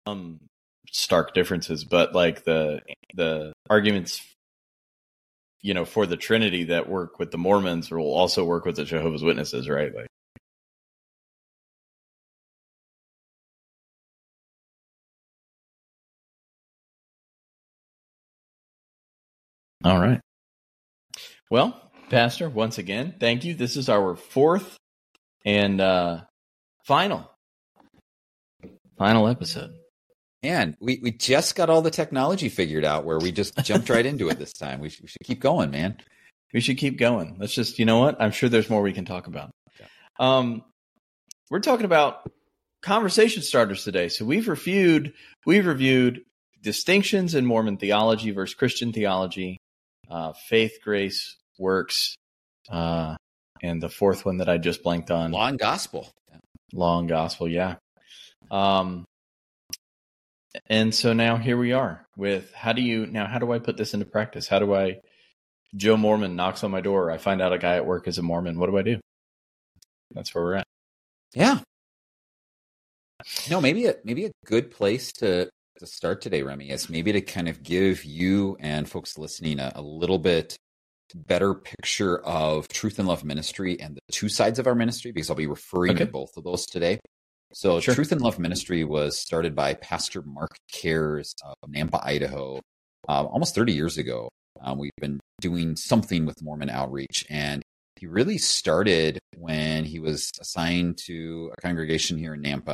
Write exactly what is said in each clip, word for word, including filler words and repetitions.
um, stark differences, but like the the arguments, you know, for the Trinity that work with the Mormons will also work with the Jehovah's Witnesses, right? Like, all right. Well, Pastor, once again, thank you. This is our fourth and uh, final final episode. And we, we just got all the technology figured out where we just jumped right into it this time. We should, we should keep going, man. We should keep going. Let's just, you know what? I'm sure there's more we can talk about. Yeah. Um, we're talking about conversation starters today. So we've reviewed, we've reviewed distinctions in Mormon theology versus Christian theology, uh, faith, grace, works, uh, and the fourth one that I just blanked on. Law and gospel. Law and gospel, yeah. Um, and so now here we are with how do you, now how do I put this into practice? How do I, Joe Mormon knocks on my door. I find out a guy at work is a Mormon. What do I do? That's where we're at. Yeah. No, maybe a, maybe a good place to, to start today, Remy, is maybe to kind of give you and folks listening a, a little bit better picture of Truth and Love Ministry and the two sides of our ministry, because I'll be referring okay. to both of those today. So sure. Truth and Love Ministry was started by Pastor Mark Cares of Nampa, Idaho, uh, almost thirty years ago. Um, we've been doing something with Mormon outreach, and he really started when he was assigned to a congregation here in Nampa,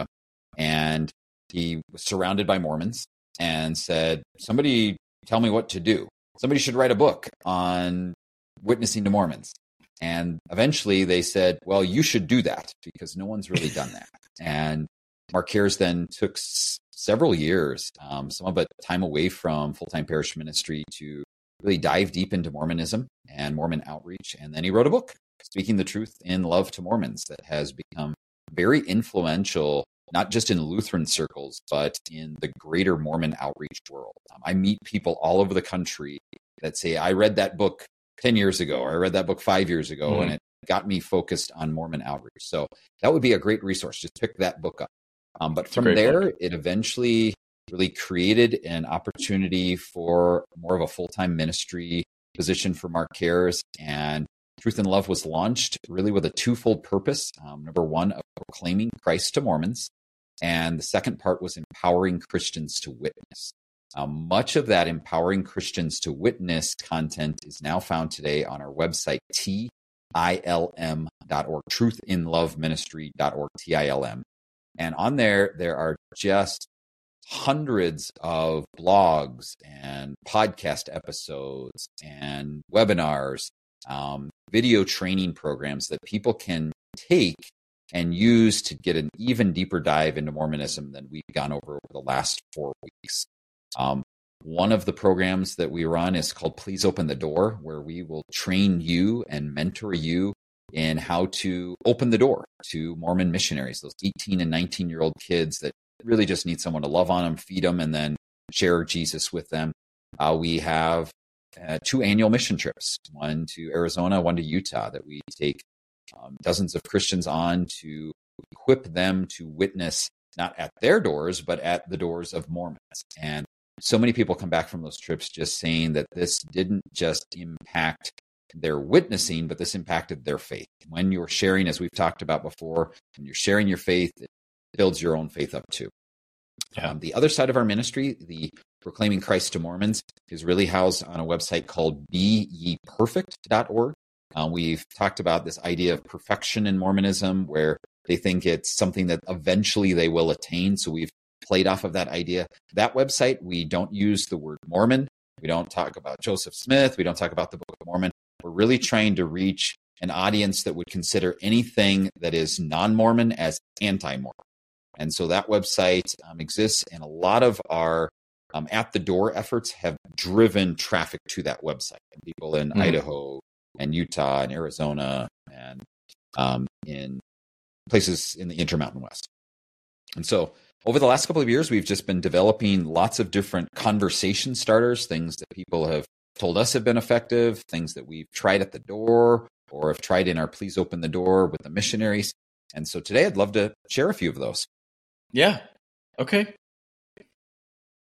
and he was surrounded by Mormons and said, somebody tell me what to do. Somebody should write a book on witnessing to Mormons. And eventually they said, well, you should do that because no one's really done that. And Mark Cares then took s- several years, um, some of it time away from full-time parish ministry to really dive deep into Mormonism and Mormon outreach. And then he wrote a book, Speaking the Truth in Love to Mormons, that has become very influential, not just in Lutheran circles, but in the greater Mormon outreach world. Um, I meet people all over the country that say, I read that book ten years ago, or I read that book five years ago, mm-hmm. and it got me focused on Mormon outreach. So that would be a great resource. Just pick that book up. Um, but from there, book. It eventually really created an opportunity for more of a full-time ministry position for Mark Cares. And Truth and Love was launched really with a twofold purpose. Um, number one, of proclaiming Christ to Mormons. And the second part was empowering Christians to witness. Um, much of that empowering Christians to witness content is now found today on our website, T I L M dot org, truth in love ministry dot org, T I L M. And on there, there are just hundreds of blogs and podcast episodes and webinars, um, video training programs that people can take and use to get an even deeper dive into Mormonism than we've gone over over the last four weeks. Um, one of the programs that we run is called Please Open the Door, where we will train you and mentor you in how to open the door to Mormon missionaries, those eighteen and nineteen year old kids that really just need someone to love on them, feed them, and then share Jesus with them. Uh, we have uh, two annual mission trips, one to Arizona, one to Utah, that we take um, dozens of Christians on to equip them to witness, not at their doors, but at the doors of Mormons. And so many people come back from those trips just saying that this didn't just impact their witnessing, but this impacted their faith. When you're sharing, as we've talked about before, when you're sharing your faith, it builds your own faith up too. Yeah. Um, the other side of our ministry, the Proclaiming Christ to Mormons, is really housed on a website called be ye perfect dot org. Uh, we've talked about this idea of perfection in Mormonism, where they think it's something that eventually they will attain. So we've played off of that idea. That website, we don't use the word Mormon. We don't talk about Joseph Smith. We don't talk about the Book of Mormon. We're really trying to reach an audience that would consider anything that is non-Mormon as anti-Mormon. And so that website um, exists, and a lot of our um, at-the-door efforts have driven traffic to that website. And people in mm. Idaho and Utah and Arizona and um, in places in the Intermountain West. And so over the last couple of years, we've just been developing lots of different conversation starters, things that people have told us have been effective, things that we've tried at the door or have tried in our Please Open the Door with the missionaries. And so today I'd love to share a few of those. Yeah. Okay.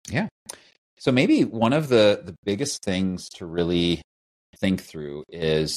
Yeah. So maybe one of the, the biggest things to really think through is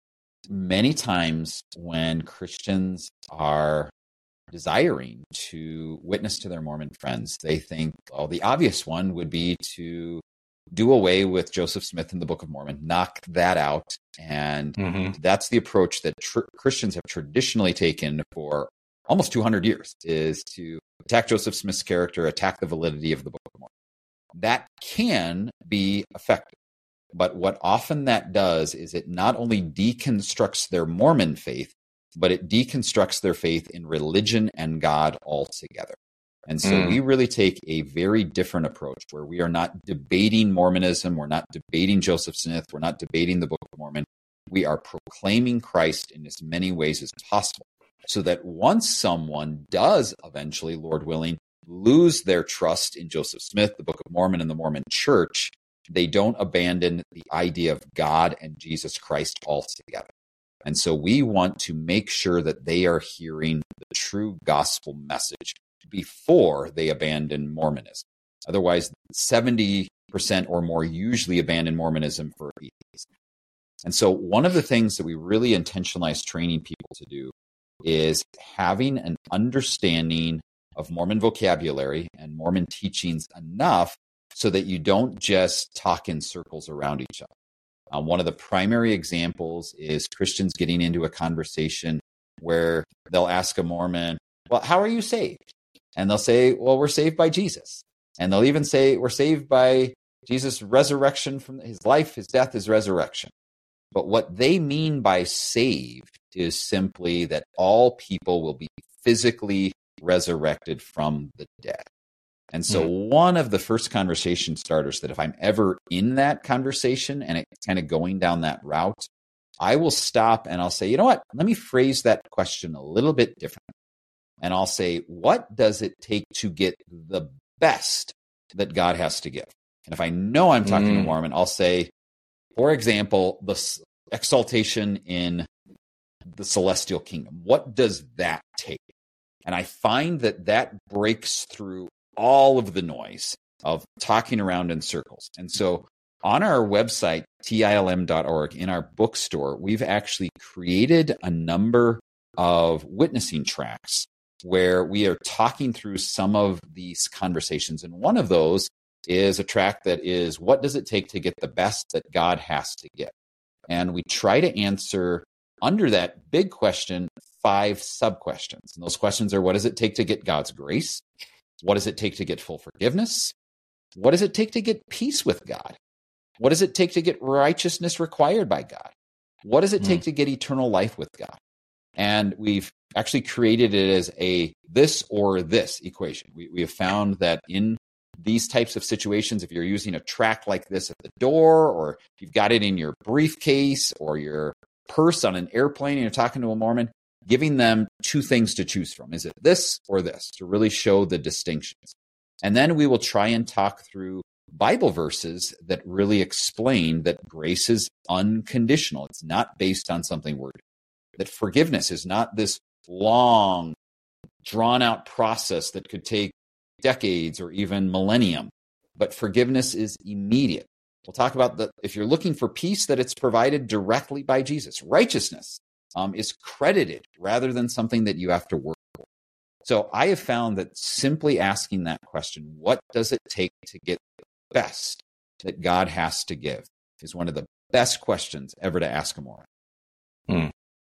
many times when Christians are desiring to witness to their Mormon friends, they think, well, the obvious one would be to do away with Joseph Smith in the Book of Mormon, knock that out. And mm-hmm. that's the approach that tr- Christians have traditionally taken for almost two hundred years, is to attack Joseph Smith's character, attack the validity of the Book of Mormon. That can be effective. But what often that does is it not only deconstructs their Mormon faith, but it deconstructs their faith in religion and God altogether. And so mm. we really take a very different approach where we are not debating Mormonism. We're not debating Joseph Smith. We're not debating the Book of Mormon. We are proclaiming Christ in as many ways as possible, so that once someone does eventually, Lord willing, lose their trust in Joseph Smith, the Book of Mormon, and the Mormon Church, they don't abandon the idea of God and Jesus Christ altogether. And so we want to make sure that they are hearing the true gospel message before they abandon Mormonism. Otherwise, seventy percent or more usually abandon Mormonism for atheism. And so one of the things that we really intentionalize training people to do is having an understanding of Mormon vocabulary and Mormon teachings enough so that you don't just talk in circles around each other. Um, one of the primary examples is Christians getting into a conversation where they'll ask a Mormon, well, how are you saved? And they'll say, well, we're saved by Jesus. And they'll even say, we're saved by Jesus' resurrection from his life, his death, his resurrection. But what they mean by saved is simply that all people will be physically resurrected from the dead. And so mm. one of the first conversation starters that if I'm ever in that conversation and it's kind of going down that route, I will stop and I'll say, you know what, let me phrase that question a little bit different. And I'll say, what does it take to get the best that God has to give? And if I know I'm talking mm. to Mormon, I'll say, for example, the exaltation in the celestial kingdom. What does that take? And I find that that breaks through all of the noise of talking around in circles. And so on our website, T I L M dot org, in our bookstore, we've actually created a number of witnessing tracks where we are talking through some of these conversations. And one of those is a track that is, what does it take to get the best that God has to give? And we try to answer under that big question, five sub-questions. And those questions are, what does it take to get God's grace? What does it take to get full forgiveness? What does it take to get peace with God? What does it take to get righteousness required by God? What does it take mm. to get eternal life with God? And we've actually created it as a this or this equation. We, we have found that in these types of situations, if you're using a track like this at the door, or if you've got it in your briefcase or your purse on an airplane and you're talking to a Mormon, giving them two things to choose from. Is it this or this? To really show the distinctions. And then we will try and talk through Bible verses that really explain that grace is unconditional. It's not based on something we're doing. That forgiveness is not this long, drawn-out process that could take decades or even millennium, but forgiveness is immediate. We'll talk about that if you're looking for peace, that it's provided directly by Jesus. Righteousness um, is credited rather than something that you have to work for. So I have found that simply asking that question, what does it take to get the best that God has to give, is one of the best questions ever to ask a Mormon. Hmm.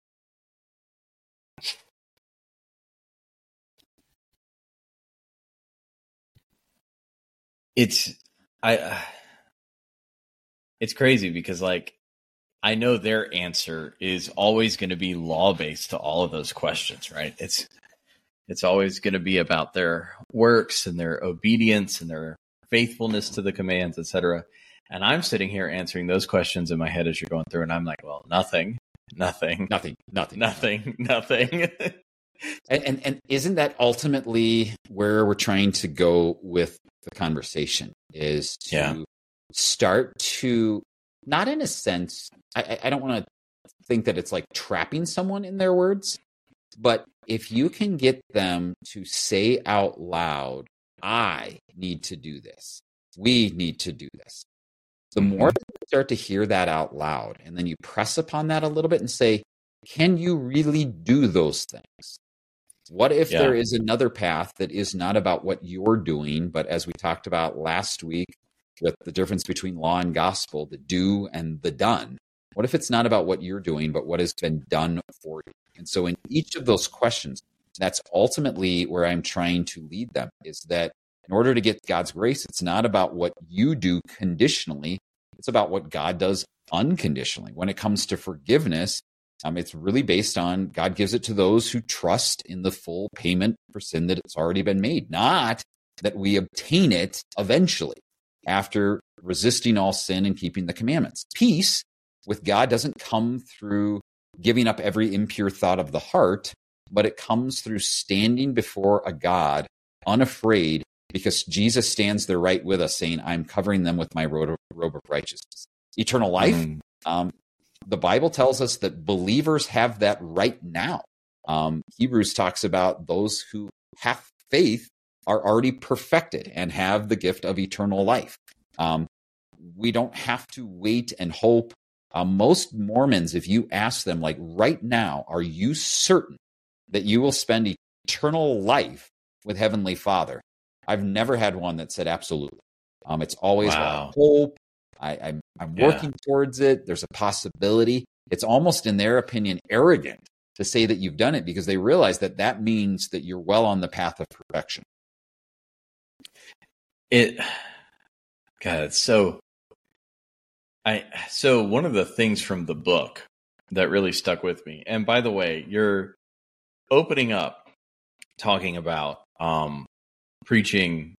It's I. Uh, it's crazy because, like, I know their answer is always going to be law based to all of those questions, right? It's it's always going to be about their works and their obedience and their faithfulness to the commands, et cetera. And I'm sitting here answering those questions in my head as you're going through, and I'm like, well, nothing, nothing, nothing, nothing, nothing, nothing. and, and and isn't that ultimately where we're trying to go with the conversation? Is to yeah. start to, not in a sense, I, I don't want to think that it's like trapping someone in their words, but if you can get them to say out loud I need to do this. We need to do this. The Mm-hmm. more you start to hear that out loud, and then you press upon that a little bit and say, can you really do those things? What if Yeah. there is another path that is not about what you're doing, but as we talked about last week with the difference between law and gospel, the do and the done? What if it's not about what you're doing, but what has been done for you? And so in each of those questions, that's ultimately where I'm trying to lead them, is that in order to get God's grace, it's not about what you do conditionally. It's about what God does unconditionally. When it comes to forgiveness, um, it's really based on God gives it to those who trust in the full payment for sin that it's already been made, not that we obtain it eventually after resisting all sin and keeping the commandments. Peace with God doesn't come through giving up every impure thought of the heart, but it comes through standing before a God unafraid, because Jesus stands there right with us saying, I'm covering them with my robe of righteousness. Eternal life, mm. um, the Bible tells us that believers have that right now. Um, Hebrews talks about those who have faith are already perfected and have the gift of eternal life. Um, we don't have to wait and hope. Uh, most Mormons, if you ask them, like right now, are you certain that you will spend eternal life with Heavenly Father? I've never had one that said absolutely. Um, it's always wow. about hope. I, I'm, I'm working yeah. towards it. There's a possibility. It's almost, in their opinion, arrogant to say that you've done it, because they realize that that means that you're well on the path of perfection. It, God, it's so, I, so one of the things from the book that really stuck with me, and by the way, you're opening up talking about, um, preaching,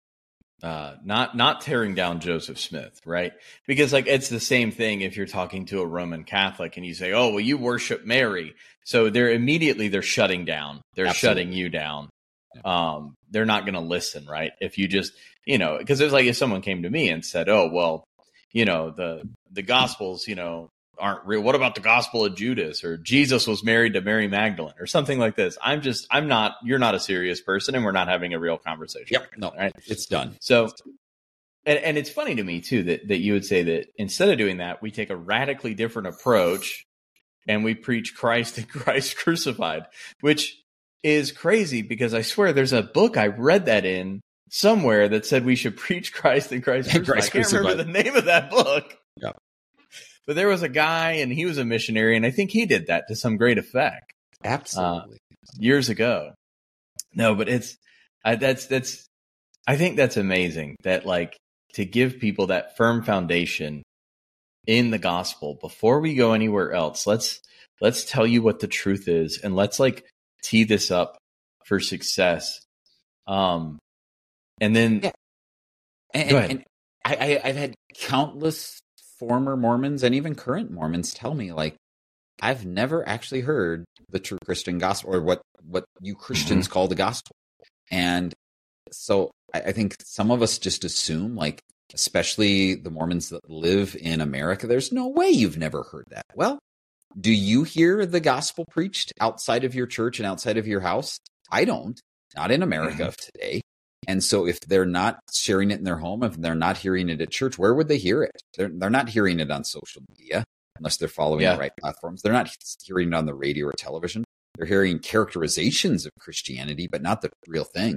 uh, not, not tearing down Joseph Smith, right? Because like, it's the same thing if you're talking to a Roman Catholic and you say, oh, well, you worship Mary. So they're immediately, they're shutting down. They're Absolutely. shutting you down. Um, they're not going to listen, right? If you just, you know, because it's like if someone came to me and said, oh, well, you know, the, the gospels, you know, aren't real. What about the gospel of Judas, or Jesus was married to Mary Magdalene, or something like this? I'm just, I'm not, you're not a serious person, and we're not having a real conversation. Yep. Right no, now, right? It's done. So, and, and it's funny to me too, that, that you would say that instead of doing that, we take a radically different approach and we preach Christ and Christ crucified, which is crazy, because I swear there's a book I read that in somewhere that said we should preach Christ and Christ crucified. Christ I can't crucified. remember the name of that book. Yeah. But there was a guy, and he was a missionary, and I think he did that to some great effect. Absolutely. Uh, years ago. No, but it's, I, that's, that's, I think that's amazing that, like, to give people that firm foundation in the gospel before we go anywhere else. Let's, let's tell you what the truth is, and let's like tee this up for success. Um, and then, yeah. and, go ahead. And I, I, I've had countless former Mormons and even current Mormons tell me, like, I've never actually heard the true Christian gospel, or what, what you Christians mm-hmm. call the gospel. And so I, I think some of us just assume, like, especially the Mormons that live in America, there's no way you've never heard that. Well, do you hear the gospel preached outside of your church and outside of your house? I don't, not in America of today. And so if they're not sharing it in their home, if they're not hearing it at church, where would they hear it? They're, they're not hearing it on social media unless they're following yeah. the right platforms. They're not hearing it on the radio or television. They're hearing characterizations of Christianity, but not the real thing.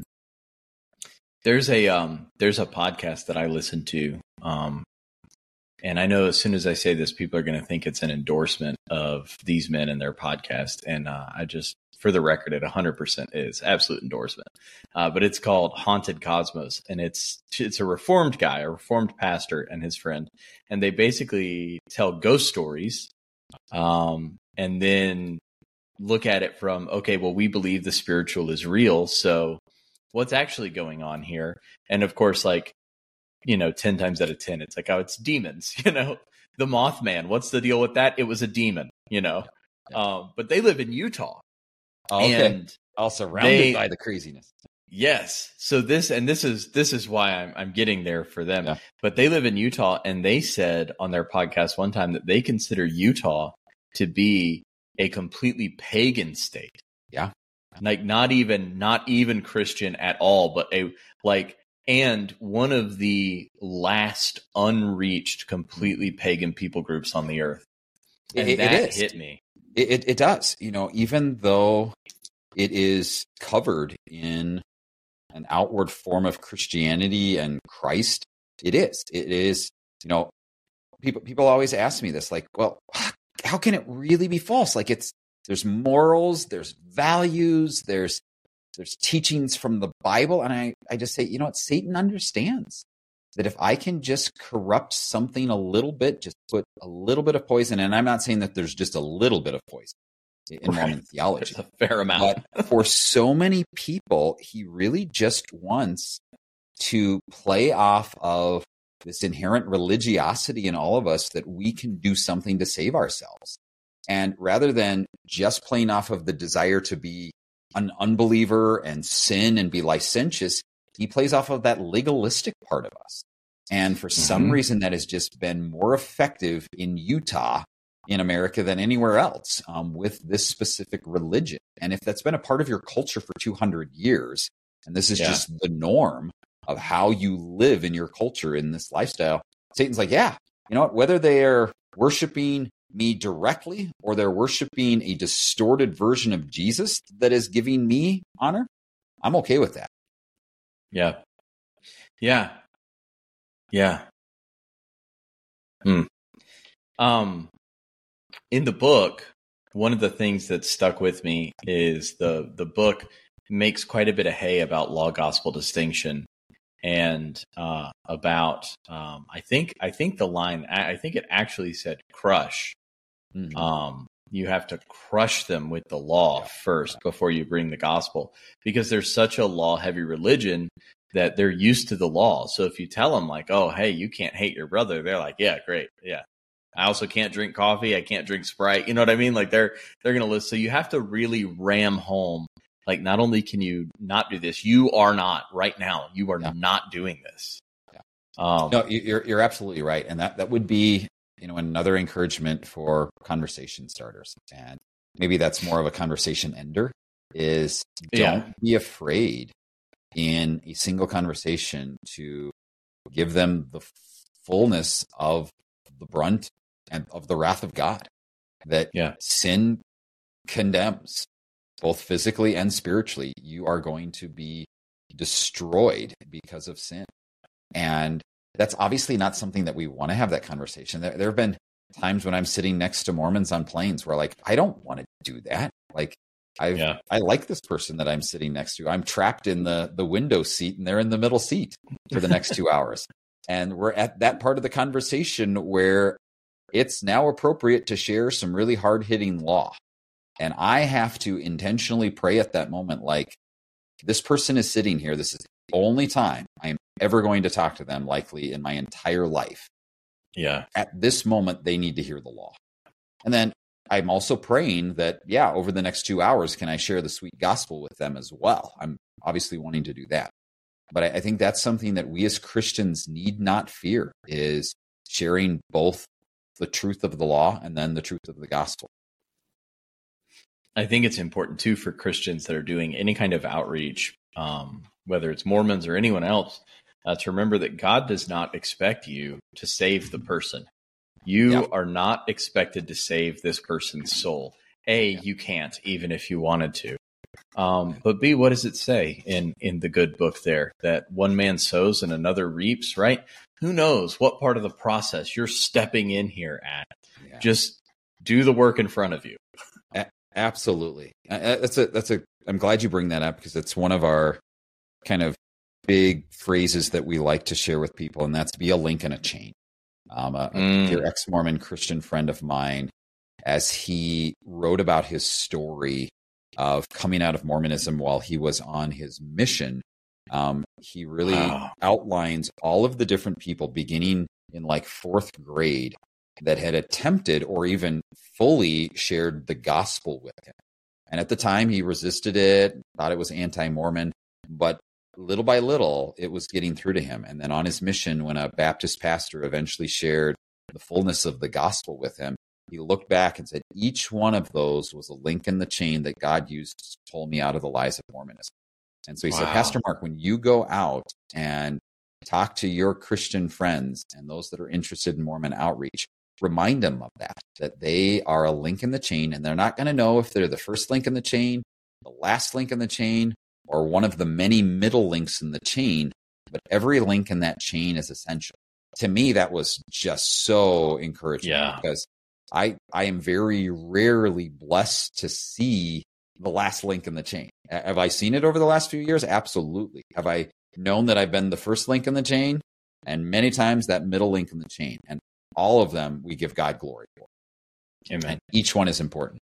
There's a um, there's a podcast that I listen to, um, and I know as soon as I say this, people are going to think it's an endorsement of these men and their podcast. And uh, I just, for the record, it one hundred percent is absolute endorsement. Uh, but it's called Haunted Cosmos, and it's it's a reformed guy, a reformed pastor, and his friend, and they basically tell ghost stories, um, and then look at it from, okay, well, we believe the spiritual is real, so what's actually going on here? And of course, like, you know, ten times out of ten, it's like, oh, it's demons, you know, the Mothman. What's the deal with that? It was a demon, you know, yeah. um, but they live in Utah. Oh, okay. And all surrounded they, by the craziness. Yes. So this, and this is, this is why I'm, I'm getting there for them, yeah. but they live in Utah, and they said on their podcast one time that they consider Utah to be a completely pagan state. Yeah. like not even not even Christian at all, but a like and one of the last unreached completely pagan people groups on the earth. And it, that it is. hit me. It, it it does. You know, even though it is covered in an outward form of Christianity and Christ, it is. It is, you know, people people always ask me this, like, well, how can it really be false? Like it's there's morals, there's values, there's there's teachings from the Bible. And I, I just say, you know what, Satan understands that if I can just corrupt something a little bit, just put a little bit of poison, and I'm not saying that there's just a little bit of poison in right. Mormon theology. There's a fair amount. But for so many people, he really just wants to play off of this inherent religiosity in all of us that we can do something to save ourselves. And rather than just playing off of the desire to be an unbeliever and sin and be licentious, he plays off of that legalistic part of us. And for mm-hmm. some reason, that has just been more effective in Utah, in America, than anywhere else um, with this specific religion. And if that's been a part of your culture for two hundred years, and this is yeah. just the norm of how you live in your culture in this lifestyle, Satan's like, yeah, you know what, whether they are worshiping me directly or they're worshiping a distorted version of Jesus that is giving me honor, I'm okay with that. Yeah. Yeah. Yeah. Hmm. Um, in the book, one of the things that stuck with me is the, the book makes quite a bit of hay about law gospel distinction and uh, about, um, I think, I think the line, I think it actually said crush. Mm-hmm. Um, you have to crush them with the law first before you bring the gospel, because there's such a law heavy religion that they're used to the law. So if you tell them like, oh, hey, you can't hate your brother, they're like, yeah, great. Yeah. I also can't drink coffee. I can't drink Sprite. You know what I mean? Like they're, they're going to list. So you have to really ram home. Like, not only can you not do this, you are not right now. You are yeah. not doing this. Yeah. Um, no, you're, you're absolutely right. And that, that would be, you know, another encouragement for conversation starters. And maybe that's more of a conversation ender, is don't yeah. be afraid in a single conversation to give them the fullness of the brunt and of the wrath of God, that yeah. sin condemns both physically and spiritually. You are going to be destroyed because of sin. And that's obviously not something that we want to have that conversation. There, there have been times when I'm sitting next to Mormons on planes where like, I don't want to do that. Like I yeah. I like this person that I'm sitting next to. I'm trapped in the, the window seat and they're in the middle seat for the next two hours. And we're at that part of the conversation where it's now appropriate to share some really hard hitting law. And I have to intentionally pray at that moment, like, this person is sitting here. This is the only time I am ever going to talk to them, likely in my entire life. Yeah. At this moment, they need to hear the law. And then I'm also praying that, yeah, over the next two hours, can I share the sweet gospel with them as well? I'm obviously wanting to do that. But I, I think that's something that we as Christians need not fear, is sharing both the truth of the law and then the truth of the gospel. I think it's important, too, for Christians that are doing any kind of outreach, um, whether it's Mormons or anyone else, uh, to remember that God does not expect you to save the person. You yeah. are not expected to save this person's soul. A, yeah. you can't, even if you wanted to. Um, but B, what does it say in, in the good book there? That one man sows and another reaps, right? Who knows what part of the process you're stepping in here at? Yeah. Just do the work in front of you. Absolutely. That's a, that's a, I'm glad you bring that up, because it's one of our kind of big phrases that we like to share with people, and that's be a link in a chain. Um, a, mm. a ex-Mormon Christian friend of mine, as he wrote about his story of coming out of Mormonism while he was on his mission, um, he really wow. outlines all of the different people beginning in like fourth grade that had attempted or even fully shared the gospel with him. And at the time, he resisted it, thought it was anti-Mormon, but little by little, it was getting through to him. And then on his mission, when a Baptist pastor eventually shared the fullness of the gospel with him, he looked back and said, each one of those was a link in the chain that God used to pull me out of the lies of Mormonism. And so he wow. said, Pastor Mark, when you go out and talk to your Christian friends and those that are interested in Mormon outreach, remind them of that, that they are a link in the chain, and they're not going to know if they're the first link in the chain, the last link in the chain, or one of the many middle links in the chain, but every link in that chain is essential. To me, that was just so encouraging yeah. because I, I am very rarely blessed to see the last link in the chain. Have I seen it over the last few years? Absolutely. Have I known that I've been the first link in the chain? And many times that middle link in the chain. And all of them we give God glory for. Amen. And each one is important.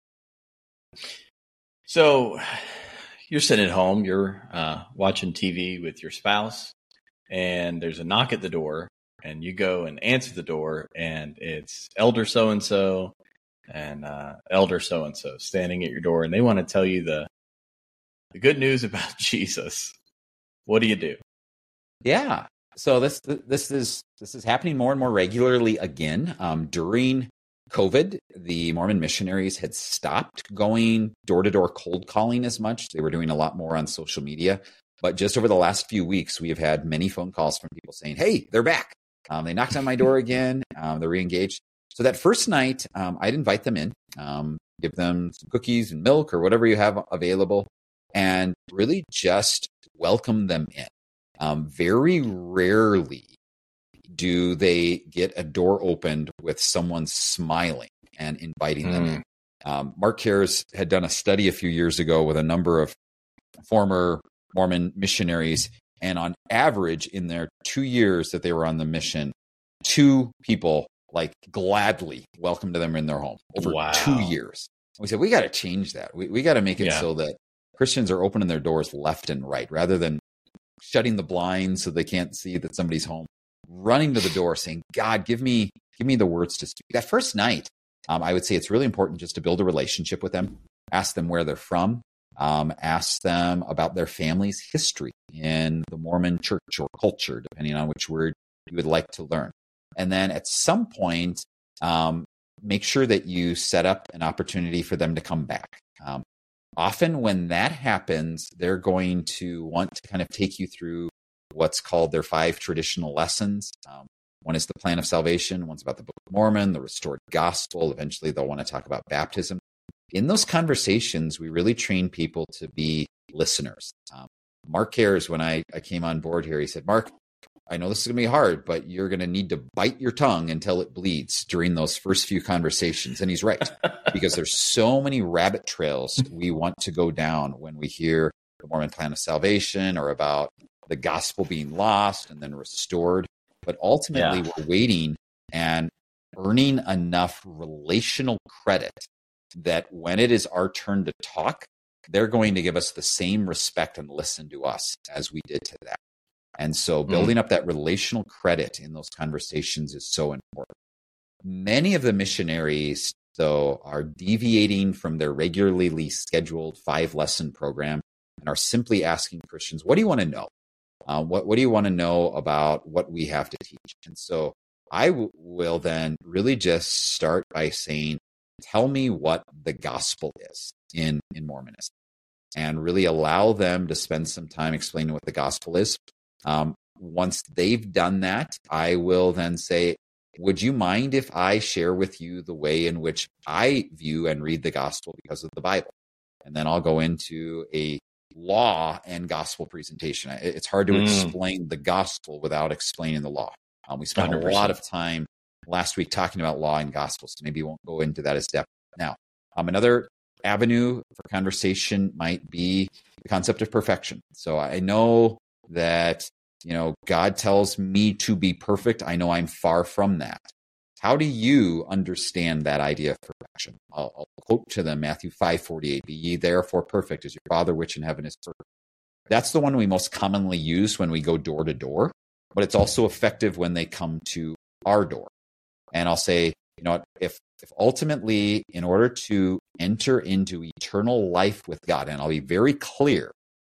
So you're sitting at home, you're uh, watching T V with your spouse, and there's a knock at the door, and you go and answer the door, and it's Elder so-and-so and uh, Elder so-and-so standing at your door, and they want to tell you the the good news about Jesus. What do you do? Yeah. So this this is this is happening more and more regularly again. Um, during COVID, the Mormon missionaries had stopped going door-to-door cold calling as much. They were doing a lot more on social media. But just over the last few weeks, we have had many phone calls from people saying, hey, they're back. Um, they knocked on my door again. Um, they're re-engaged. So that first night, um, I'd invite them in, um, give them some cookies and milk or whatever you have available, and really just welcome them in. Um, very rarely do they get a door opened with someone smiling and inviting mm. them in. Um, Mark Cares had done a study a few years ago with a number of former Mormon missionaries, and on average, in their two years that they were on the mission, two people like gladly welcomed them in their home over wow. two years. We said, we got to change that. We we got to make it yeah. so that Christians are opening their doors left and right, rather than shutting the blinds so they can't see that somebody's home, running to the door saying, God, give me, give me the words to speak. That first night, um, I would say it's really important just to build a relationship with them, ask them where they're from, um, ask them about their family's history in the Mormon church or culture, depending on which word you would like to learn. And then at some point, um, make sure that you set up an opportunity for them to come back. Um, Often when that happens, they're going to want to kind of take you through what's called their five traditional lessons. Um, one is the plan of salvation. One's about the Book of Mormon, the restored gospel. Eventually, they'll want to talk about baptism. In those conversations, we really train people to be listeners. Um, Mark Cares, when I, I came on board here, he said, Mark, I know this is going to be hard, but you're going to need to bite your tongue until it bleeds during those first few conversations. And he's right, because there's so many rabbit trails we want to go down when we hear the Mormon plan of salvation or about the gospel being lost and then restored. But ultimately, yeah. we're waiting and earning enough relational credit that when it is our turn to talk, they're going to give us the same respect and listen to us as we did to them. And so building mm. up that relational credit in those conversations is so important. Many of the missionaries, though, are deviating from their regularly scheduled five-lesson program and are simply asking Christians, what do you want to know? Uh, what, what do you want to know about what we have to teach? And so I w- will then really just start by saying, tell me what the gospel is in, in Mormonism, and really allow them to spend some time explaining what the gospel is. Um, once they've done that, I will then say, would you mind if I share with you the way in which I view and read the gospel because of the Bible? And then I'll go into a law and gospel presentation. It's hard to mm. explain the gospel without explaining the law. Um, we spent one hundred percent a lot of time last week talking about law and gospel, so maybe we won't go into that as depth now. Um, another avenue for conversation might be the concept of perfection. So I know that, you know, God tells me to be perfect. I know I'm far from that. How do you understand that idea of perfection? I'll, I'll quote to them Matthew five forty-eight, be ye therefore perfect as your Father which in heaven is perfect. That's the one we most commonly use when we go door to door, but it's also effective when they come to our door. And I'll say, you know, if, if ultimately in order to enter into eternal life with God, and I'll be very clear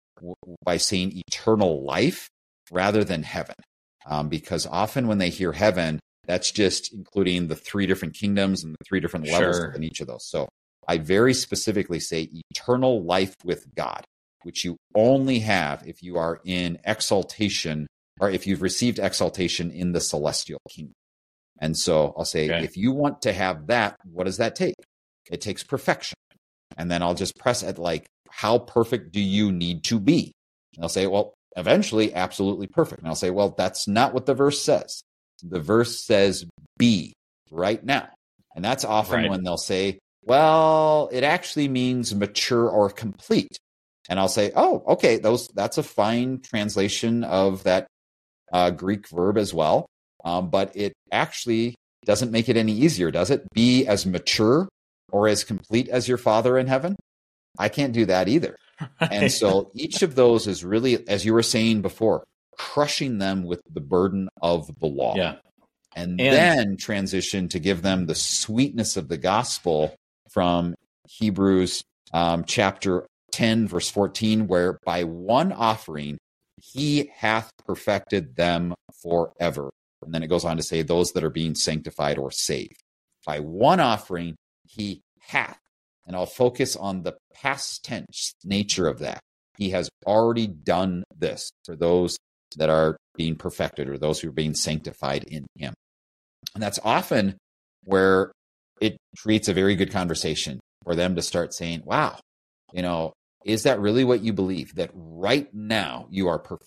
by saying eternal life rather than heaven, um, because often when they hear heaven, That's just including the three different kingdoms and the three different levels Sure. in each of those. So I very specifically say eternal life with God, which you only have if you are in exaltation or if you've received exaltation in the celestial kingdom. And so I'll say, Okay. if you want to have that, what does that take? It takes perfection. And then I'll just press at like, how perfect do you need to be? And they'll say, well, eventually, absolutely perfect. And I'll say, well, that's not what the verse says. The verse says be right now. And that's often Right. when they'll say, well, it actually means mature or complete. And I'll say, oh, okay, those that's a fine translation of that uh, Greek verb as well. Um, but it actually doesn't make it any easier, does it? Be as mature or as complete as your Father in heaven? I can't do that either. And so each of those is really, as you were saying before, crushing them with the burden of the law. Yeah. And, And- then transition to give them the sweetness of the gospel from Hebrews um, chapter ten, verse fourteen, where by one offering he hath perfected them forever. And then it goes on to say those that are being sanctified or saved. By one offering he hath. And I'll focus on the past tense nature of that. He has already done this for those that are being perfected or those who are being sanctified in him. And that's often where it creates a very good conversation for them to start saying, wow, you know, is that really what you believe? That right now you are perfect?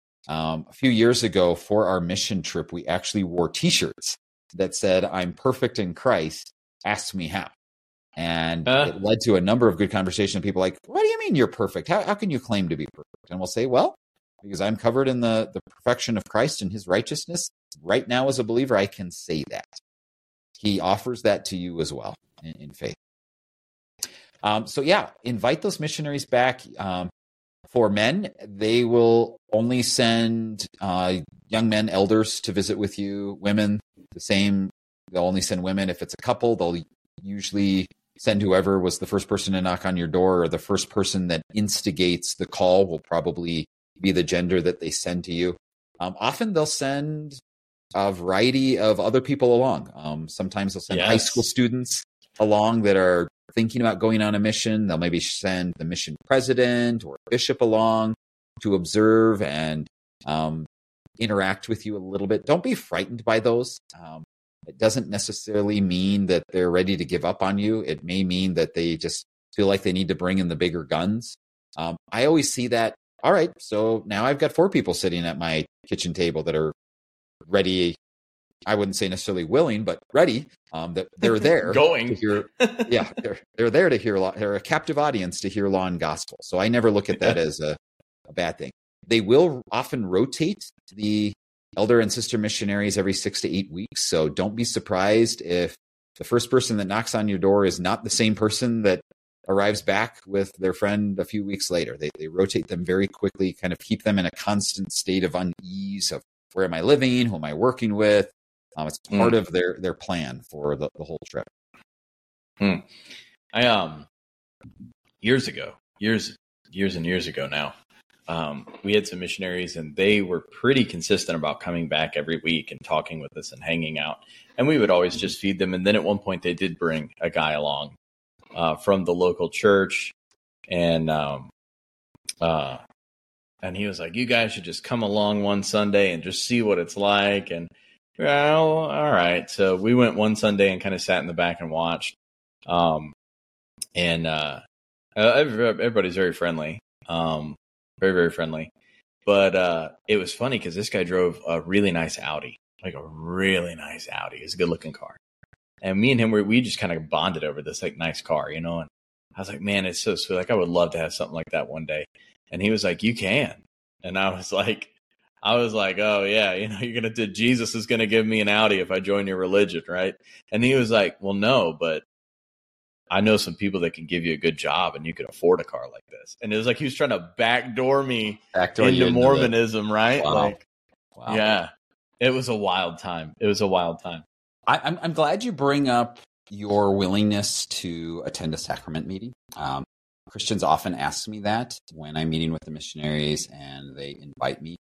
Um, a few years ago for our mission trip, we actually wore t-shirts that said, I'm perfect in Christ, ask me how. And Uh. it led to a number of good conversations. People like, what do you mean you're perfect? How, how can you claim to be perfect? And we'll say, well, because I'm covered in the, the perfection of Christ and his righteousness. Right now as a believer, I can say that. He offers that to you as well in, in faith. Um, so yeah, invite those missionaries back. Um, for men, they will only send uh, young men, elders to visit with you. Women, the same. They'll only send women. If it's a couple, they'll usually send whoever was the first person to knock on your door, or the first person that instigates the call will probably be the gender that they send to you. Um, often they'll send a variety of other people along. Um, sometimes they'll send Yes. high school students along that are thinking about going on a mission. They'll maybe send the mission president or bishop along to observe and um, interact with you a little bit. Don't be frightened by those. Um, It doesn't necessarily mean that they're ready to give up on you. It may mean that they just feel like they need to bring in the bigger guns. Um, I always see that, all right, so now I've got four people sitting at my kitchen table that are ready. I wouldn't say necessarily willing, but ready. Um, that they're there Going. to hear. Yeah, they're they're there to hear. Law, they're a captive audience to hear law and gospel. So I never look at that as a, a bad thing. They will often rotate the elder and sister missionaries every six to eight weeks. So don't be surprised if the first person that knocks on your door is not the same person that arrives back with their friend a few weeks later. They they rotate them very quickly, kind of keep them in a constant state of unease of where am I living, who am I working with. Um, it's part mm. of their their plan for the, the whole trip. Hmm. I um years ago, years years and years ago now. Um, we had some missionaries and they were pretty consistent about coming back every week and talking with us and hanging out. And we would always just feed them. And then at one point they did bring a guy along uh, from the local church. And, um, uh, and he was like, you guys should just come along one Sunday and just see what it's like. And well, all right. So we went one Sunday and kind of sat in the back and watched. Um, and uh, everybody's very friendly. Um, Very, very friendly. But uh, it was funny because this guy drove a really nice Audi, like a really nice Audi. It's a good looking car. And me and him, we, we just kind of bonded over this like nice car, you know. And I was like, man, it's so sweet. Like, I would love to have something like that one day. And he was like, you can. And I was like, I was like, oh, yeah, you know, you're going to, Jesus is going to give me an Audi if I join your religion, right? And he was like, well, no, but I know some people that can give you a good job and you can afford a car like this. And it was like he was trying to backdoor me backdoor into Mormonism, into right? Wow. Like, wow. Yeah, it was a wild time. It was a wild time. I, I'm, I'm glad you bring up your willingness to attend a sacrament meeting. Um, Christians often ask me that when I'm meeting with the missionaries and they invite me.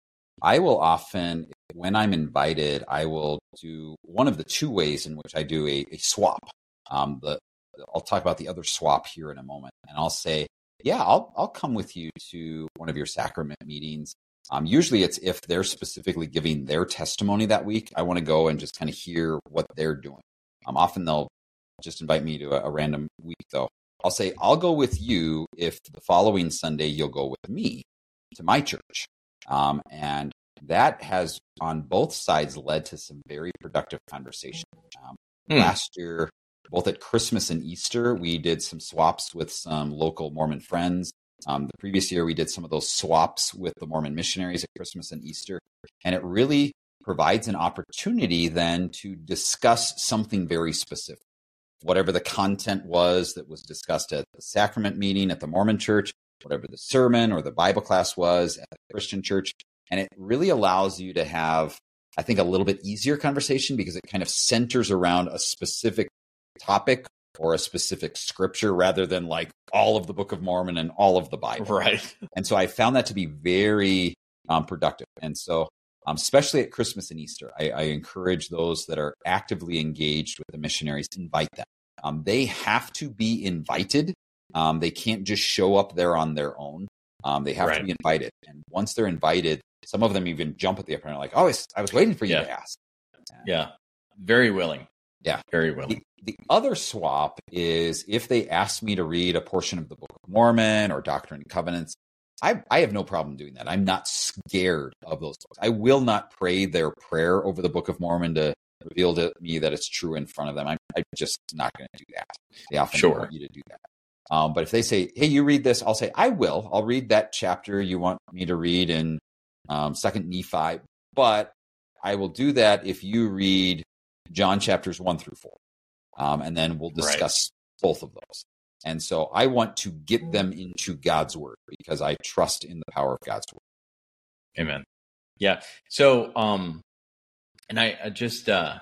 I will often, when I'm invited, I will do one of the two ways in which I do a, a swap. Um, the, I'll talk about the other swap here in a moment, and I'll say, yeah, I'll I'll come with you to one of your sacrament meetings. Um, usually it's if they're specifically giving their testimony that week. I want to go and just kind of hear what they're doing. Um, often they'll just invite me to a, a random week, though. I'll say, I'll go with you if the following Sunday you'll go with me to my church. Um, and that has on both sides led to some very productive conversation. Um, hmm. Last year, both at Christmas and Easter, we did some swaps with some local Mormon friends. Um, the previous year, we did some of those swaps with the Mormon missionaries at Christmas and Easter. And it really provides an opportunity then to discuss something very specific. Whatever the content was that was discussed at the sacrament meeting at the Mormon church, whatever the sermon or the Bible class was at the Christian church. And it really allows you to have, I think, a little bit easier conversation because it kind of centers around a specific topic or a specific scripture rather than like all of the Book of Mormon and all of the Bible. Right. And so I found that to be very um, productive. And so um, especially at Christmas and Easter, I, I encourage those that are actively engaged with the missionaries to invite them. Um, they have to be invited. Um, they can't just show up there on their own. Um, they have right. to be invited. And once they're invited, some of them even jump at the apron like, oh, I was waiting for you yeah. to ask. And, yeah. Very willing. Yeah. Very willing. The, the other swap is if they ask me to read a portion of the Book of Mormon or Doctrine and Covenants, I, I have no problem doing that. I'm not scared of those books. I will not pray their prayer over the Book of Mormon to reveal to me that it's true in front of them. I'm, I'm just not going to do that. They often sure. want you to do that. Um, but if they say, hey, you read this, I'll say, I will. I'll read that chapter you want me to read in um, Second Nephi, but I will do that if you read John chapters one through four. Um, and then we'll discuss right. both of those. And so I want to get them into God's word because I trust in the power of God's word. Amen. Yeah. So, um, and I, I just, uh,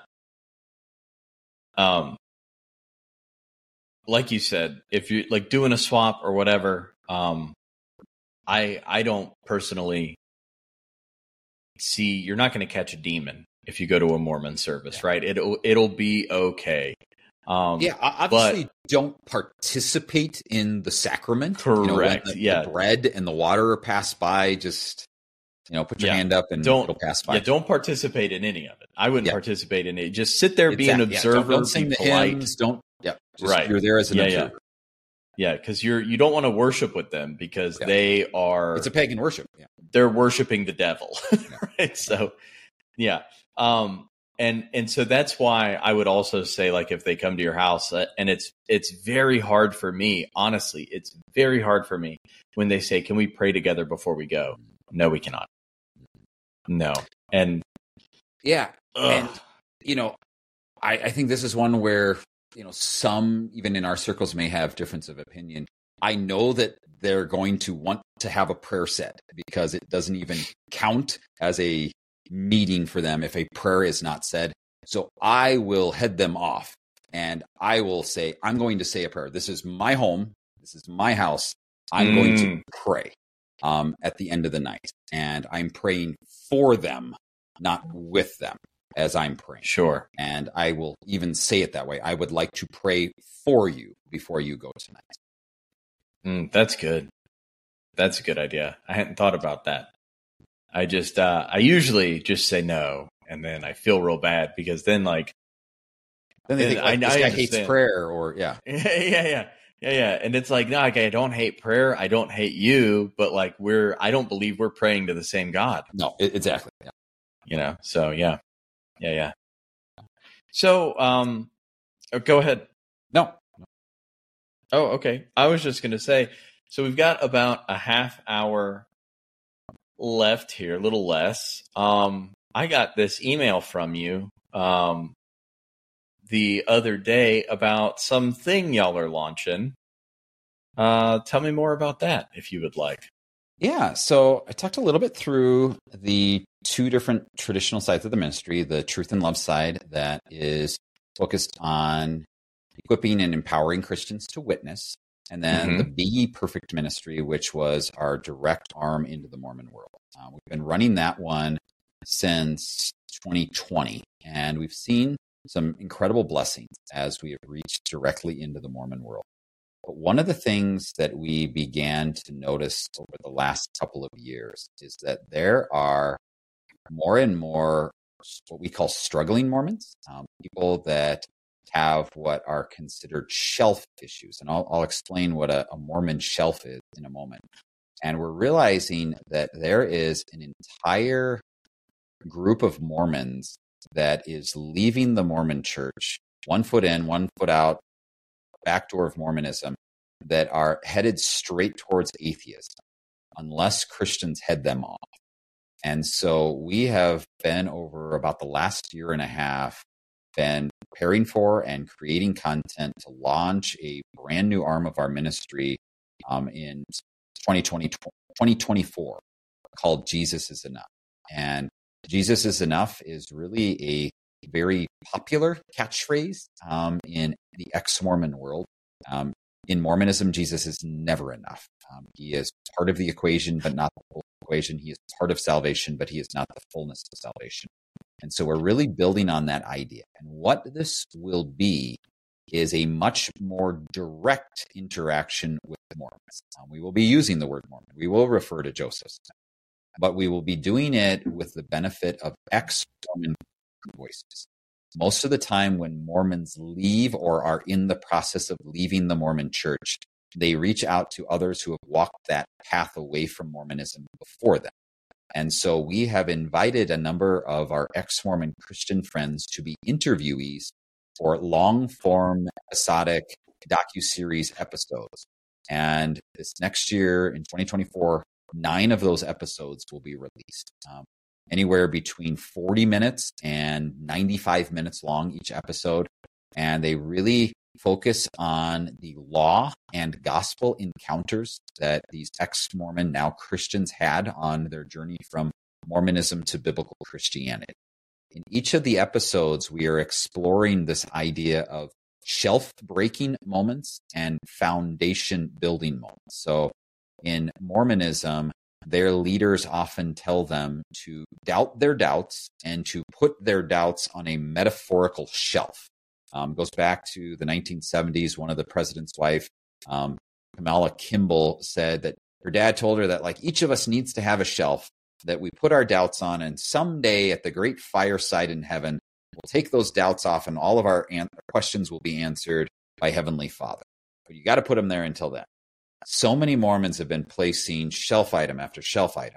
um, like you said, if you're like doing a swap or whatever, um, I, I don't personally see, you're not going to catch a demon if you go to a Mormon service, yeah. right? It'll, it'll be okay. Um, yeah, obviously but, don't participate in the sacrament. Correct. You know, when the, yeah. the bread and the water pass by, just, you know, put your yeah. hand up and don't, it'll pass by. Yeah, don't participate in any of it. I wouldn't yeah. participate in it. Just sit there, be exactly. an observer, yeah. don't, don't sing be the polite. hymns, don't, yeah, just, right. you're there as an yeah, observer. Yeah, because you're you don't want to worship with them because yeah. they are. It's a pagan worship. Yeah. They're worshiping the devil, yeah. right? So, yeah. Um, And and so that's why I would also say, like, if they come to your house, uh, and it's it's very hard for me, honestly, it's very hard for me when they say, can we pray together before we go? No, we cannot. No. And yeah. Ugh. And, you know, I, I think this is one where, you know, some, even in our circles, may have difference of opinion. I know that they're going to want to have a prayer said because it doesn't even count as a meeting for them if a prayer is not said. So I will head them off and I will say, I'm going to say a prayer. This is my home. This is my house. I'm mm. going to pray um, at the end of the night. And I'm praying for them, not with them as I'm praying. Sure. And I will even say it that way. I would like to pray for you before you go tonight. Mm, that's good. That's a good idea. I hadn't thought about that. I just, uh, I usually just say no, and then I feel real bad because then, like, then they think like, I, this I guy hates prayer, or yeah, yeah, yeah, yeah, yeah, yeah, and it's like, no, like, I don't hate prayer, I don't hate you, but like we're, I don't believe we're praying to the same God. No, exactly. Yeah. You know, so yeah, yeah, yeah. So, um, oh, go ahead. No. Oh, okay. I was just gonna say, so we've got about a half hour left here, a little less. Um, I got this email from you um, the other day about something y'all are launching. Uh, tell me more about that, if you would like. Yeah, so I talked a little bit through the two different traditional sides of the ministry, the Truth and Love side that is focused on equipping and empowering Christians to witness, and then mm-hmm. the Be Ye Perfect ministry, which was our direct arm into the Mormon world. Uh, we've been running that one since twenty twenty, and we've seen some incredible blessings as we have reached directly into the Mormon world. But one of the things that we began to notice over the last couple of years is that there are more and more what we call struggling Mormons, um, people that have what are considered shelf issues. And I'll, I'll explain what a, a Mormon shelf is in a moment. And we're realizing that there is an entire group of Mormons that is leaving the Mormon church, one foot in, one foot out, back door of Mormonism, that are headed straight towards atheism unless Christians head them off. And so we have been over about the last year and a half been preparing for and creating content to launch a brand new arm of our ministry um, in twenty twenty, twenty twenty-four called Jesus is Enough. And Jesus is Enough is really a very popular catchphrase um, in the ex-Mormon world. Um, in Mormonism, Jesus is never enough. Um, he is part of the equation, but not the full equation. He is part of salvation, but he is not the fullness of salvation. And so we're really building on that idea. And what this will be is a much more direct interaction with Mormons. Um, we will be using the word Mormon. We will refer to Joseph, but we will be doing it with the benefit of ex-Mormon voices. Most of the time when Mormons leave or are in the process of leaving the Mormon church, they reach out to others who have walked that path away from Mormonism before them. And so we have invited a number of our ex-Mormon Christian friends to be interviewees for long-form episodic docuseries episodes. And this next year in twenty twenty-four, nine of those episodes will be released. Um, anywhere between forty minutes and ninety-five minutes long each episode. And they really focus on the law and gospel encounters that these ex-Mormon, now Christians, had on their journey from Mormonism to biblical Christianity. In each of the episodes, we are exploring this idea of shelf-breaking moments and foundation-building moments. So in Mormonism, their leaders often tell them to doubt their doubts and to put their doubts on a metaphorical shelf. Um, goes back to the nineteen seventies. One of the president's wife, um, Kamala Kimball, said that her dad told her that like each of us needs to have a shelf that we put our doubts on, and someday at the great fireside in heaven, we'll take those doubts off and all of our an- questions will be answered by Heavenly Father. But you got to put them there until then. So many Mormons have been placing shelf item after shelf item,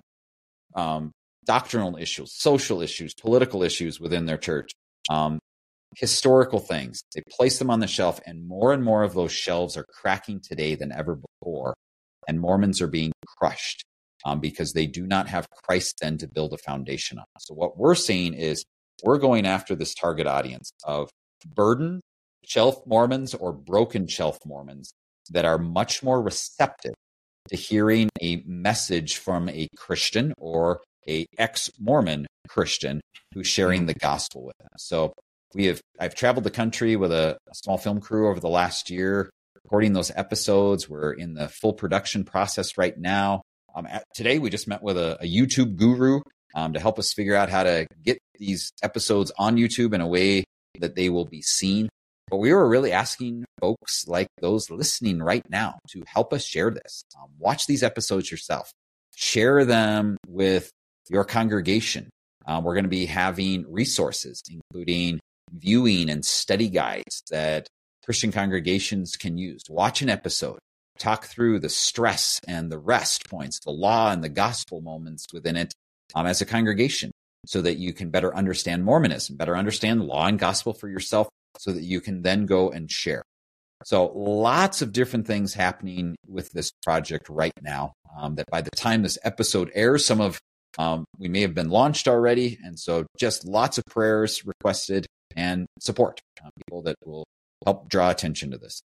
um, doctrinal issues, social issues, political issues within their church, um, historical things. They place them on the shelf, and more and more of those shelves are cracking today than ever before. And Mormons are being crushed um, because they do not have Christ then to build a foundation on. So what we're saying is we're going after this target audience of burdened shelf Mormons or broken shelf Mormons that are much more receptive to hearing a message from a Christian or a ex-Mormon Christian who's sharing the gospel with them. So we have I've traveled the country with a, a small film crew over the last year, recording those episodes. We're in the full production process right now. Um, at, today, we just met with a, a YouTube guru um, to help us figure out how to get these episodes on YouTube in a way that they will be seen. But we were really asking folks like those listening right now to help us share this. Um, watch these episodes yourself. Share them with your congregation. Um, we're going to be having resources, including viewing and study guides that Christian congregations can use. Watch an episode. Talk through the stress and the rest points, the law and the gospel moments within it um, as a congregation so that you can better understand Mormonism, better understand law and gospel for yourself, so that you can then go and share. So lots of different things happening with this project right now um, that by the time this episode airs, some of um, we may have been launched already. And so just lots of prayers requested and support, uh, people that will help draw attention to this.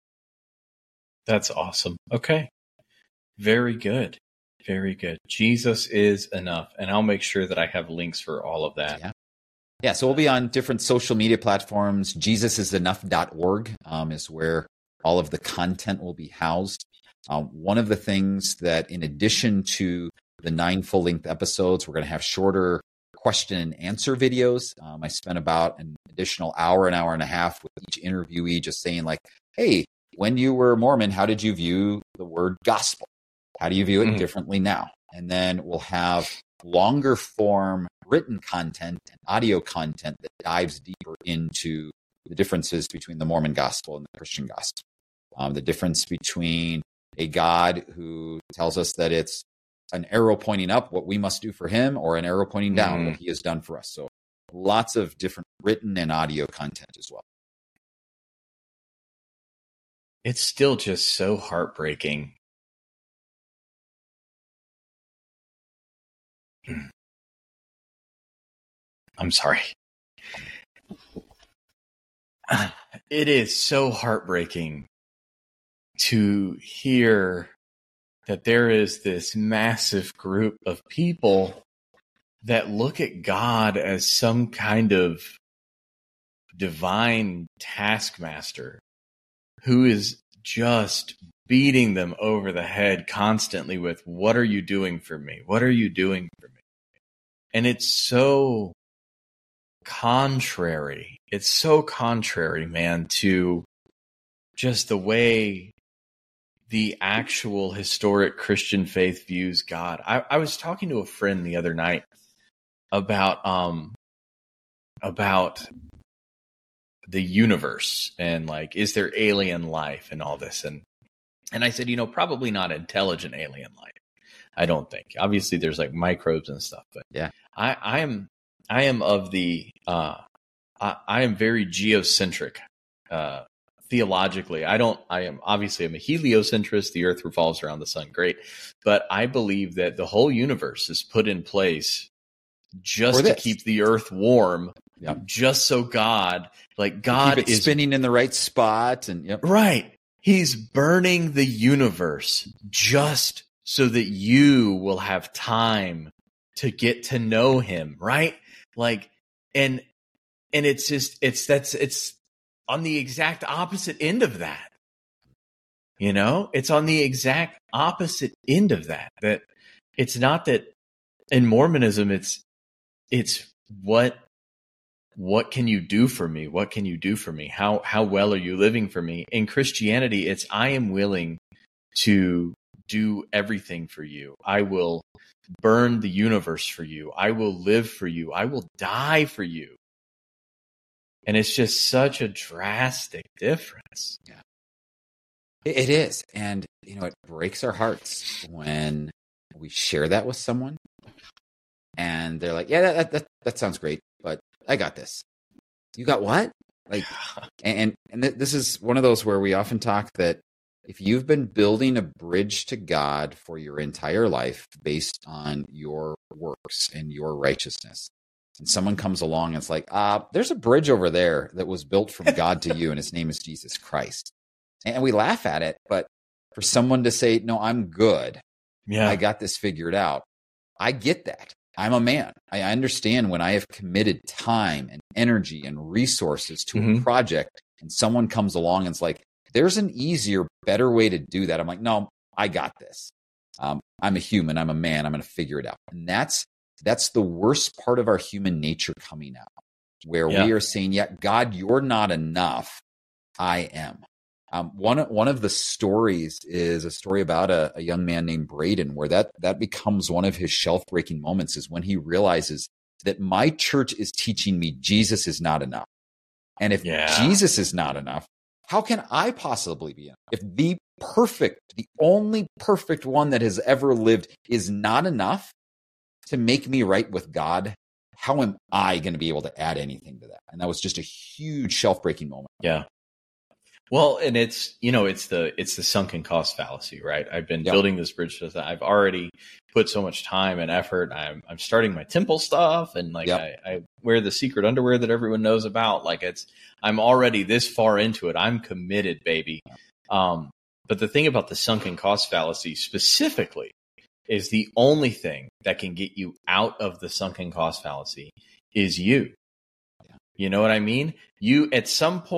That's awesome. Okay. Very good. Very good. Jesus is enough. And I'll make sure that I have links for all of that. Yeah. Yeah, so we'll be on different social media platforms. Jesus is enough dot org um, is where all of the content will be housed. Um, one of the things that, in addition to the nine full length episodes. We're going to have shorter question and answer videos. Um, I spent about an additional hour, an hour and a half with each interviewee just saying like, hey, when you were Mormon, how did you view the word gospel? How do you view it mm-hmm. differently now? And then we'll have longer form written content and audio content that dives deeper into the differences between the Mormon gospel and the Christian gospel. Um, the difference between a God who tells us that it's an arrow pointing up, what we must do for him, or an arrow pointing down, mm. what he has done for us. So lots of different written and audio content as well. It's still just so heartbreaking. I'm sorry. It is so heartbreaking to hear that there is this massive group of people that look at God as some kind of divine taskmaster who is just beating them over the head constantly with, what are you doing for me? What are you doing for me? And it's so contrary. It's so contrary, man, to just the way the actual historic Christian faith views God. I, I was talking to a friend the other night about um about the universe and like, is there alien life and all this? And and I said, you know, probably not intelligent alien life. I don't think. Obviously, there's like microbes and stuff, but yeah, I, I am I am of the uh, I, I am very geocentric uh, theologically. I don't. I am obviously I'm a heliocentrist. The Earth revolves around the sun. Great, but I believe that the whole universe is put in place just to keep the Earth warm. Yep. Just so God, like God, keep it is spinning in the right spot, and yep. right. He's burning the universe just so that you will have time to get to know him, right? Like, and, and it's just, it's, that's, it's on the exact opposite end of that. You know, it's on the exact opposite end of that, that it's not that in Mormonism, it's, it's what, what can you do for me? What can you do for me? How, how well are you living for me? In Christianity, it's, I am willing to do everything for you. I will burn the universe for you. I will live for you. I will die for you. And it's just such a drastic difference. Yeah, it is. And, you know, it breaks our hearts when we share that with someone and they're like, yeah, that, that, that sounds great, but I got this. You got what? Like, and, and th- this is one of those where we often talk that if you've been building a bridge to God for your entire life based on your works and your righteousness, and someone comes along and it's like, uh, there's a bridge over there that was built from God to you, and his name is Jesus Christ. And we laugh at it, but for someone to say, no, I'm good. Yeah, I got this figured out. I get that. I'm a man. I understand when I have committed time and energy and resources to mm-hmm. a project and someone comes along and it's like, there's an easier, better way to do that. I'm like, no, I got this. Um, I'm a human. I'm a man. I'm going to figure it out. And that's that's the worst part of our human nature coming out, where yeah. we are saying, yeah, God, you're not enough. I am. Um, one, one of the stories is a story about a, a young man named Braden, where that, that becomes one of his shelf-breaking moments, is when he realizes that my church is teaching me Jesus is not enough. And if yeah. Jesus is not enough, how can I possibly be enough? If the perfect, the only perfect one that has ever lived is not enough to make me right with God, how am I going to be able to add anything to that? And that was just a huge shelf-breaking moment. Yeah. Well, and it's, you know, it's the, it's the sunken cost fallacy, right? I've been yep. building this bridge so that I've already put so much time and effort. I'm, I'm starting my temple stuff, and like, yep. I, I wear the secret underwear that everyone knows about. Like, it's, I'm already this far into it. I'm committed, baby. Um, but the thing about the sunken cost fallacy specifically is the only thing that can get you out of the sunken cost fallacy is you. Yeah. You know what I mean? You, at some point,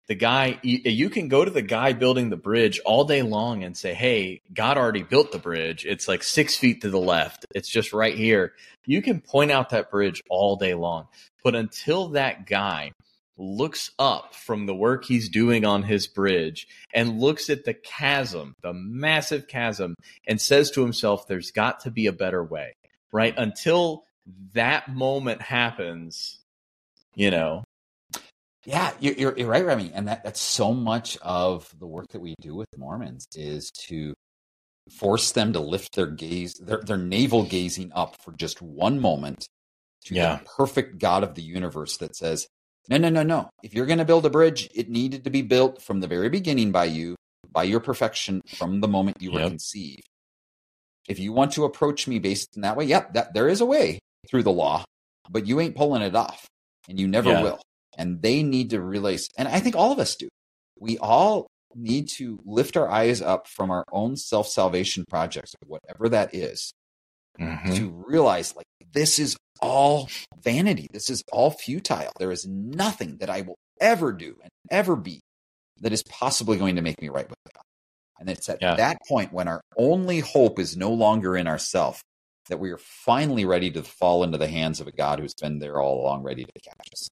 The guy, you, you can go to the guy building the bridge all day long and say, hey, God already built the bridge. It's like six feet to the left. It's just right here. You can point out that bridge all day long. But until that guy looks up from the work he's doing on his bridge and looks at the chasm, the massive chasm, and says to himself, there's got to be a better way, right? Until that moment happens, you know. Yeah, you're, you're right, Remy. And that, that's so much of the work that we do with Mormons is to force them to lift their gaze, their, their navel gazing up for just one moment to yeah. the perfect God of the universe that says, no, no, no, no. If you're going to build a bridge, it needed to be built from the very beginning by you, by your perfection from the moment you were yep. conceived. If you want to approach me based in that way, yep, that, there is a way through the law, but you ain't pulling it off, and you never yeah. will. And they need to realize, and I think all of us do, we all need to lift our eyes up from our own self-salvation projects, whatever that is, mm-hmm. to realize like this is all vanity. This is all futile. There is nothing that I will ever do and ever be that is possibly going to make me right with God. And it's at yeah. that point when our only hope is no longer in ourselves that we are finally ready to fall into the hands of a God who's been there all along, ready to catch us.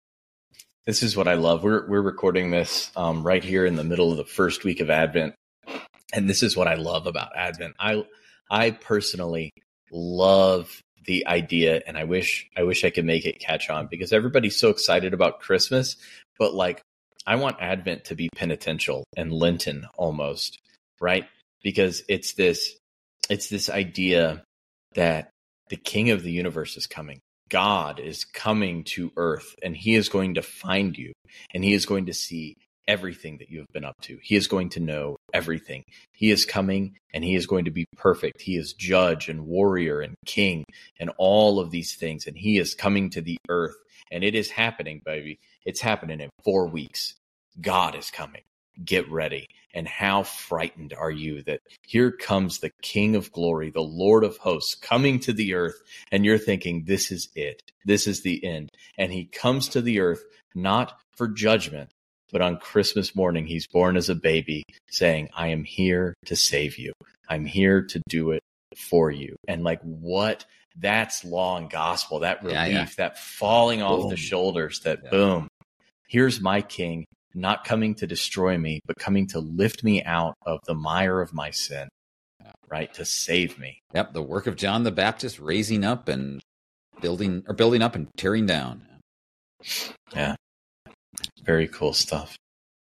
This is what I love. We're we're recording this um, right here in the middle of the first week of Advent, and this is what I love about Advent. I I personally love the idea, and I wish I wish I could make it catch on because everybody's so excited about Christmas, but like I want Advent to be penitential and Lenten almost, right? Because it's this it's this idea that the King of the universe is coming. God is coming to earth, and he is going to find you, and he is going to see everything that you have been up to. He is going to know everything. He is coming, and he is going to be perfect. He is judge and warrior and king and all of these things, and he is coming to the earth, and it is happening, baby. It's happening in four weeks. God is coming. Get ready. And how frightened are you that here comes the King of glory, the Lord of hosts coming to the earth, and you're thinking, this is it. This is the end. And he comes to the earth, not for judgment, but on Christmas morning, he's born as a baby saying, I am here to save you. I'm here to do it for you. And like what? That's law and gospel, that relief, yeah, yeah. that falling off boom. the shoulders, that yeah. boom, here's my King. Not coming to destroy me, but coming to lift me out of the mire of my sin, right? To save me. Yep, the work of John the Baptist, raising up and building, or building up and tearing down. Yeah, very cool stuff.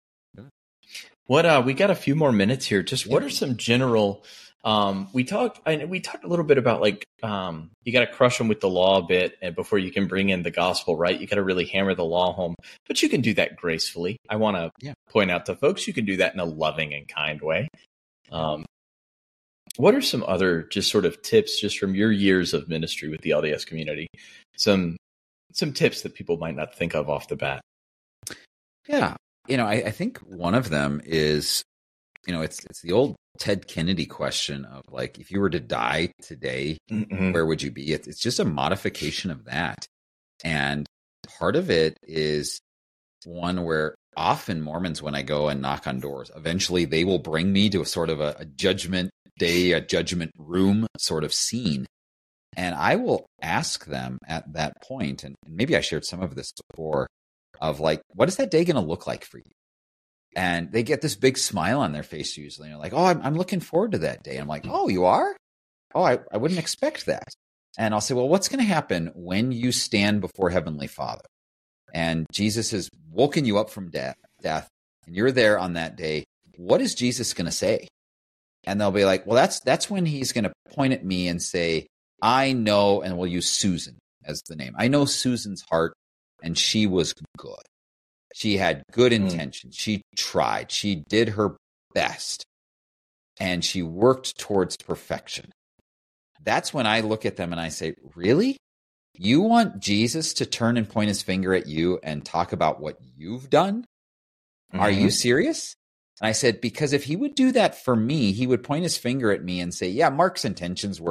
What uh, we got a few more minutes here. Just what are some general? Um, we talked. I, we talked a little bit about like um, you got to crush them with the law a bit, and before you can bring in the gospel, right? You got to really hammer the law home, but you can do that gracefully. I want to yeah. point out to folks you can do that in a loving and kind way. Um, what are some other just sort of tips, just from your years of ministry with the L D S community? Some some tips that people might not think of off the bat. Yeah, you know, I, I think one of them is, you know, it's it's the old Ted Kennedy question of like, if you were to die today, mm-hmm. where would you be? It's, it's just a modification of that. And part of it is one where often Mormons, when I go and knock on doors, eventually they will bring me to a sort of a, a judgment day, a judgment room sort of scene. And I will ask them at that point, and maybe I shared some of this before, of like, what is that day going to look like for you? And they get this big smile on their face usually. And they're like, oh, I'm, I'm looking forward to that day. And I'm like, oh, you are? Oh, I, I wouldn't expect that. And I'll say, well, what's going to happen when you stand before Heavenly Father? And Jesus has woken you up from death, death, and you're there on that day. What is Jesus going to say? And they'll be like, well, that's that's when he's going to point at me and say, I know, and we'll use Susan as the name. I know Susan's heart, and she was good. She had good intentions. Mm. She tried. She did her best. And she worked towards perfection. That's when I look at them and I say, really? You want Jesus to turn and point his finger at you and talk about what you've done? Mm-hmm. Are you serious? And I said, because if he would do that for me, he would point his finger at me and say, yeah, Mark's intentions were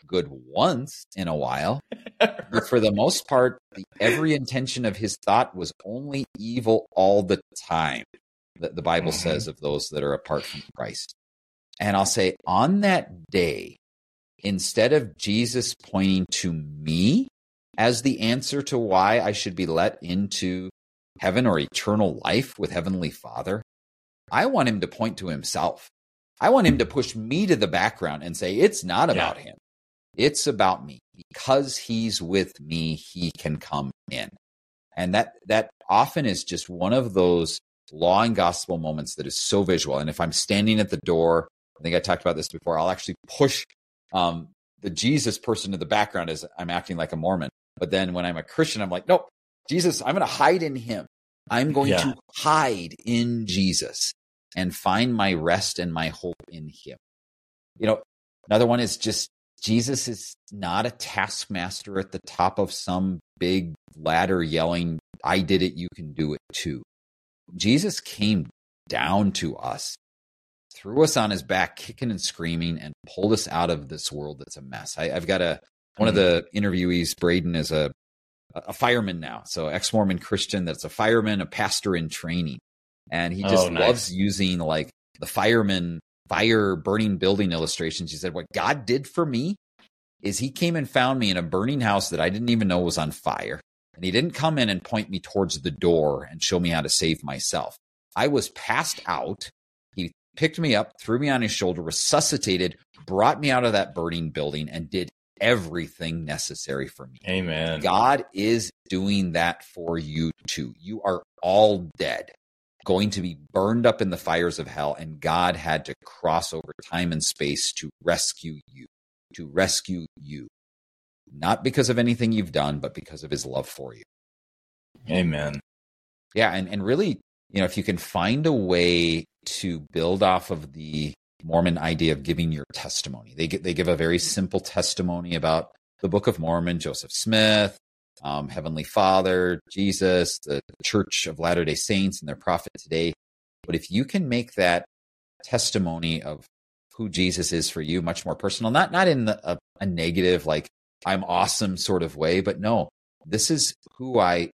good once in a while. But for the most part, the, every intention of his thought was only evil all the time, that the Bible mm-hmm. says of those that are apart from Christ. And I'll say, on that day, instead of Jesus pointing to me as the answer to why I should be let into heaven or eternal life with Heavenly Father, I want him to point to himself. I want him to push me to the background and say, it's not about yeah. him. It's about me. Because he's with me, he can come in. And that that often is just one of those law and gospel moments that is so visual. And if I'm standing at the door, I think I talked about this before, I'll actually push um, the Jesus person to the background as I'm acting like a Mormon. But then when I'm a Christian, I'm like, nope, Jesus, I'm going to hide in him. I'm going yeah. to hide in Jesus and find my rest and my hope in him. You know, another one is just Jesus is not a taskmaster at the top of some big ladder yelling, I did it, you can do it too. Jesus came down to us, threw us on his back, kicking and screaming, and pulled us out of this world that's a mess. I, I've got a one of the interviewees, Braden, is a a fireman now, so ex-Mormon Christian that's a fireman, a pastor in training, and he just oh, nice. loves using like the fireman fire burning building illustrations. He said, what God did for me is he came and found me in a burning house that I didn't even know was on fire. And he didn't come in and point me towards the door and show me how to save myself. I was passed out. He picked me up, threw me on his shoulder, resuscitated, brought me out of that burning building, and did everything necessary for me. Amen. God is doing that for you too. You are all dead, going to be burned up in the fires of hell, and God had to cross over time and space to rescue you, to rescue you. Not because of anything you've done, but because of his love for you. Amen. Yeah, and, and really, you know, if you can find a way to build off of the Mormon idea of giving your testimony. They get, they give a very simple testimony about the Book of Mormon, Joseph Smith, um, Heavenly Father, Jesus, the Church of Latter-day Saints, and their prophet today. But if you can make that testimony of who Jesus is for you much more personal, not not in the, a, a negative, like I'm awesome sort of way, but no, this is who I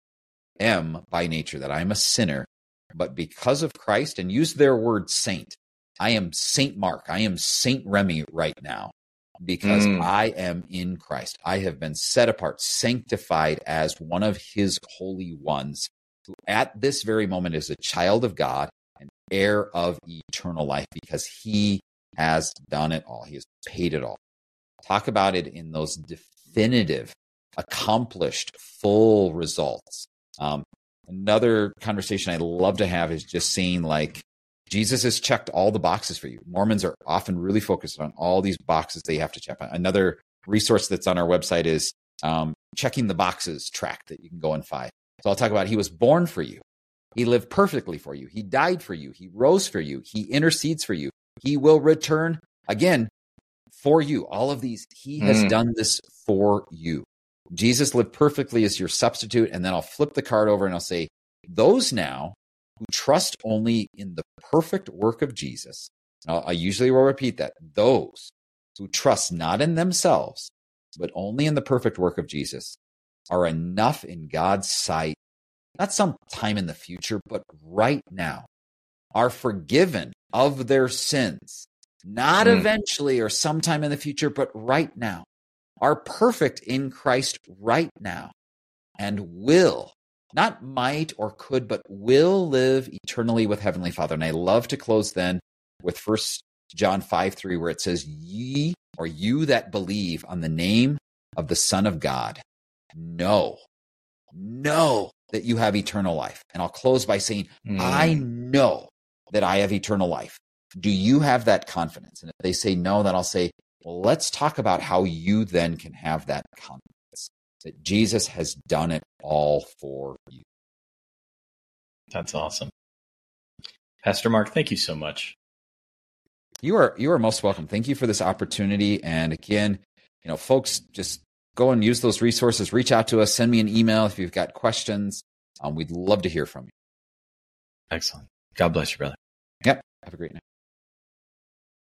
am by nature, that I'm a sinner, but because of Christ, and use their word saint, I am Saint Mark. I am Saint Remy right now because mm. I am in Christ. I have been set apart, sanctified as one of his holy ones who at this very moment is a child of God, an heir of eternal life because he has done it all. He has paid it all. Talk about it in those definitive, accomplished, full results. Um, another conversation I love to have is just saying like, Jesus has checked all the boxes for you. Mormons are often really focused on all these boxes they have to check. Another resource that's on our website is um, checking the boxes track that you can go and find. So I'll talk about he was born for you. He lived perfectly for you. He died for you. He rose for you. He intercedes for you. He will return again for you. All of these, he has mm. done this for you. Jesus lived perfectly as your substitute. And then I'll flip the card over and I'll say, those now who trust only in the perfect work of Jesus. Now, I usually will repeat that. Those who trust not in themselves, but only in the perfect work of Jesus are enough in God's sight, not some time in the future, but right now, are forgiven of their sins, not mm. eventually or sometime in the future, but right now, are perfect in Christ right now, and will not might or could, but will live eternally with Heavenly Father. And I love to close then with First John five three, where it says, ye or you that believe on the name of the Son of God, know, know that you have eternal life. And I'll close by saying, mm. I know that I have eternal life. Do you have that confidence? And if they say no, then I'll say, well, let's talk about how you then can have that confidence. That Jesus has done it all for you. That's awesome. Pastor Mark, thank you so much. You are you are most welcome. Thank you for this opportunity. And again, you know, folks, just go and use those resources. Reach out to us. Send me an email if you've got questions. Um, we'd love to hear from you. Excellent. God bless you, brother. Yep. Have a great night.